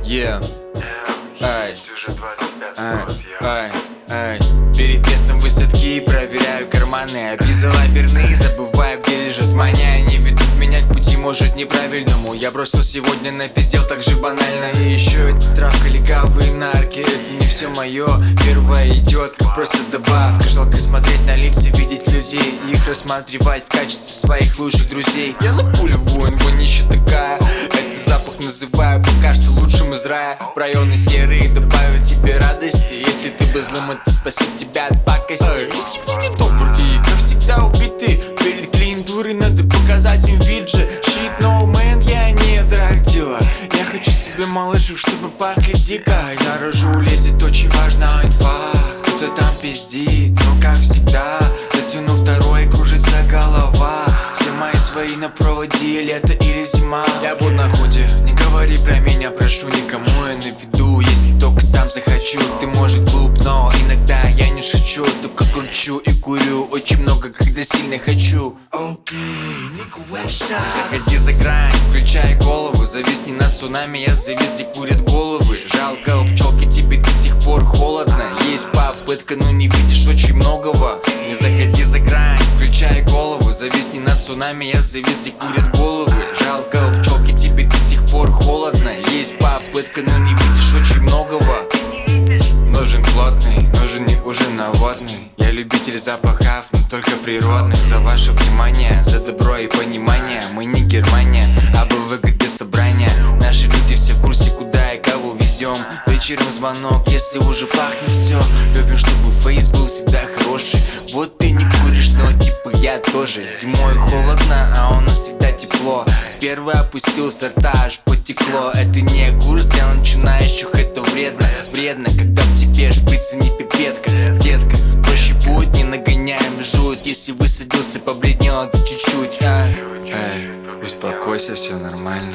Yeah. Ай, Уже 25 ай, год, ай, ай. Перед местом высадки проверяю карманы, обвязала верны, забываю, где лежит маня. Они ведут меня к пути, может, неправильному. Я бросил сегодня на пиздел, так же банально. И еще эта травка, легавые нарки. Это не все мое, первое идет, как просто добавка. Жалко смотреть на лица, видеть людей и их рассматривать в качестве своих лучших друзей. Я на пулю вонь еще такая. Этот запах называю пока что лучшим из рая. В районы серые добавят тебе радости. Если ты бы злым, это спасет тебя от пакости. Я сегодня добр и, как всегда, убитый. Перед клиентурой надо показать им вид же. Shit, no man, я не драгдила. Я хочу себе малышек, чтобы пахли дико. И наружу лезет очень важная инфа. Кто-то там пиздит, но как всегда. Затяну второй, кружится голова. Все мои свои на проводе, лето или зима. Я буду на ходе, не говори про меня, прошу, никому я на виду. Если только сам захочу, ты может глуп, но иногда я не шучу. Только кручу и курю очень много, когда сильно хочу. Заходи за грань, включай голову. Зависни над цунами, я завис, где курят головы. Жалко, у пчелки тебе до сих пор холодно. Есть попытка, но не видишь очень многого. Не заходи за грань, включай голову. Зависни над цунами, я завис, где курят головы. Жалко, у пчелки тебе до сих пор холодно. Есть попытка, но не видишь очень многого. Нужен плотный, нужен не уже наводный. Я любитель запахов, но только природных. За ваше внимание, за добро и понимание. Мы не Германия, а БВГ собрания. Наши люди все в курсе, куда и кого везем. Вечером звонок, если уже пахнет все. Любим, чтобы фейс был всегда хороший. Вот ты не куришь, но типа я тоже. Зимой холодно, а у нас всегда тепло. Первый опустил с рта, аж потекло. Это не курс для начинающих, это вредно. Вредно, когда в тебе шприцы не пипетка. Детка, проще будет, не нагоняем жуть. Если высадился, побледнело ты чуть-чуть. Успокойся, все нормально.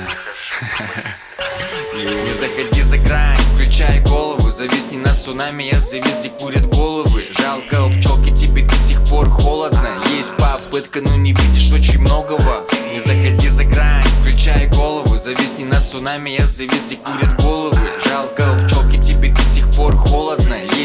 Не заходи за грань, включай голову. Зависни над цунами, я завис, где курят головы. Жалко, у пчелки тебе до сих пор холодно. Есть попытка, но не видишь очень многого. Не заходи за грань, включай голову. Зависни над цунами, я завис, где курят головы. Жалко, у пчелки тебе до сих пор холодно.